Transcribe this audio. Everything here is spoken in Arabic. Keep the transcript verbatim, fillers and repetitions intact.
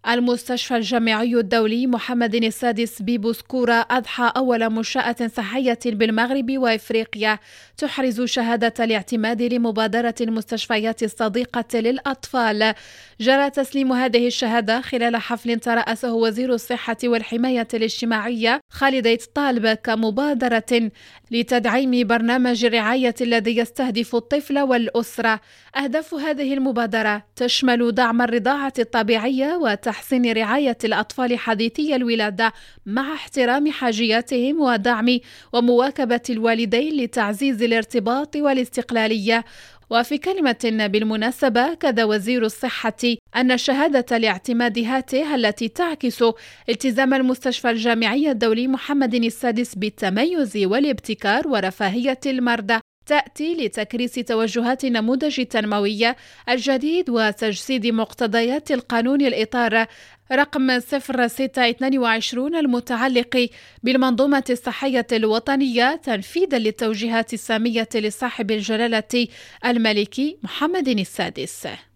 المستشفى الجامعي الدولي محمد السادس ببوسكورة أضحى أول منشأة صحية بالمغرب وإفريقيا تحرز شهادة الاعتماد لمبادرة المستشفيات الصديقة للأطفال. جرى تسليم هذه الشهادة خلال حفل ترأسه وزير الصحة والحماية الاجتماعية خالد الطالب كمبادرة لتدعيم برنامج الرعاية الذي يستهدف الطفل والأسرة. أهداف هذه المبادرة تشمل دعم الرضاعة الطبيعية وتحسين رعاية الأطفال حديثي الولادة مع احترام حاجياتهم ودعم ومواكبة الوالدين لتعزيز الارتباط والاستقلالية. وفي كلمة بالمناسبة كذا وزير الصحة أن شهادة الاعتماد هاته التي تعكس التزام المستشفى الجامعي الدولي محمد السادس بالتميز والابتكار ورفاهية المرضى تأتي لتكريس توجهات النموذج التنموي الجديد وتجسيد مقتضيات القانون الإطار رقم صفر ستة اثنين وعشرين المتعلق بالمنظومة الصحية الوطنية تنفيذا للتوجيهات السامية لصاحب الجلالة الملكي محمد السادس.